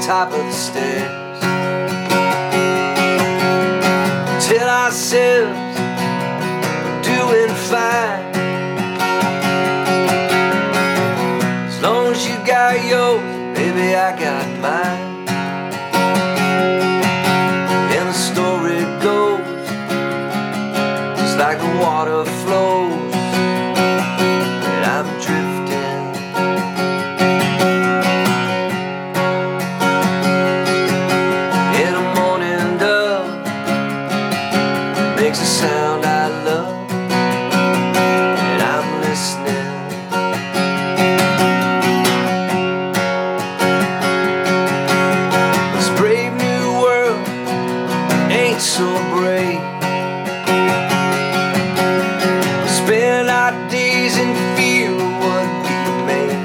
top of the stairs. Tell ourselves we're doing fine, as long as you got yours, baby, I got mine. And the story goes, just like the water flows, that I'm drifting. In the morning dove makes a sound I love, and I'm listening. This brave new world ain't so brave. We spend our days in fear of what we made,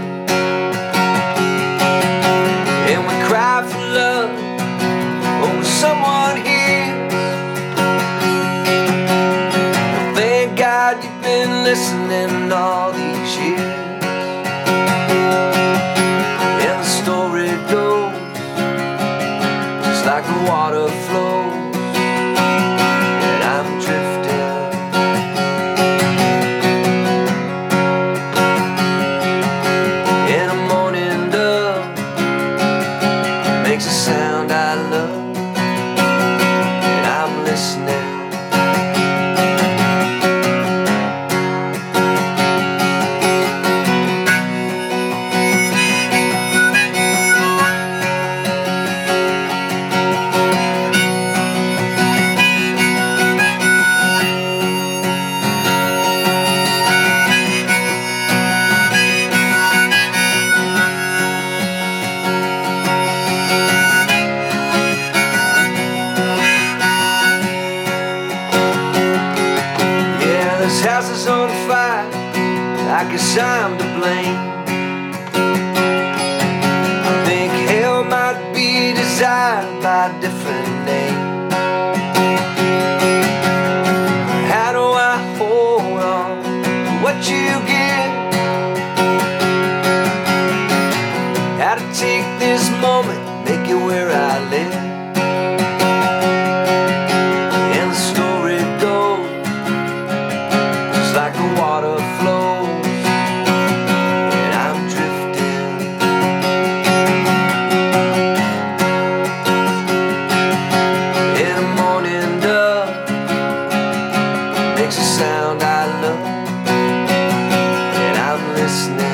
and we cry for love over someone here. Well, thank God you've been listening all these years. And the story goes, just like the water flows, that I'm drifting. And the morning dove makes a sound I love, and I'm listening. This house is on fire, I guess I'm to blame. I think hell might be designed by a different name. How do I hold on to what you give? How to take this moment, make it where I live? And the story goes, like the water flows, and I'm drifting. In the morning dove makes a sound I love, and I'm listening.